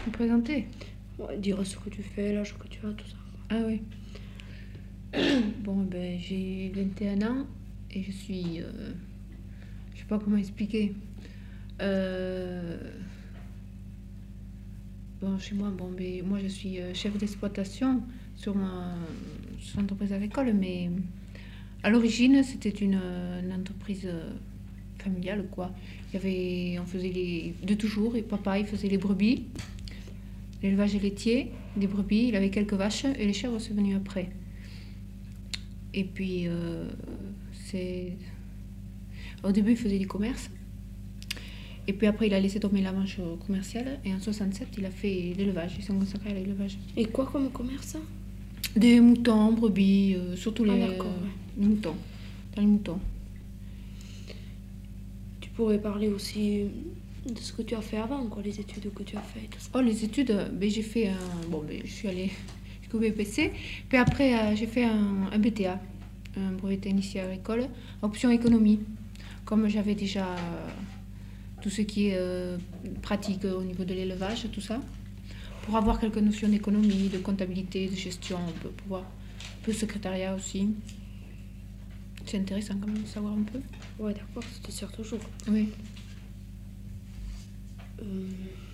me présenter. Ouais, dire ce que tu fais, l'âge que tu as, tout ça. Ah oui. Bon, ben, j'ai 21 ans et je suis... je sais pas comment expliquer. Bon, chez moi, bon, ben, moi je suis chef d'exploitation sur l'entreprise agricole, mais à l'origine c'était une entreprise familiale, quoi. On faisait de toujours, et papa il faisait les brebis, l'élevage laitier, des brebis, il avait quelques vaches et les chèvres c'est venu après. Et puis, au début il faisait du commerce. Et puis après, il a laissé tomber la branche commerciale. Et en 67, il a fait l'élevage. Il s'est consacré à l'élevage. Et quoi comme commerce? Des moutons, brebis, surtout Ah les d'accord, ouais. moutons. Dans les moutons. Tu pourrais parler aussi de ce que tu as fait avant, quoi, les études que tu as fait et tout ça. Oh, les études, ben, j'ai fait un... Bon, ben, je suis allée jusqu'au BPC. Puis après, j'ai fait un BTA, un brevet technicien agricole, option économie. Comme j'avais déjà tout ce qui est pratique au niveau de l'élevage, tout ça, pour avoir quelques notions d'économie, de comptabilité, de gestion, on peut pouvoir, un peu de secrétariat aussi. C'est intéressant quand même de savoir un peu. Ouais, d'accord, ça te sert toujours. Oui.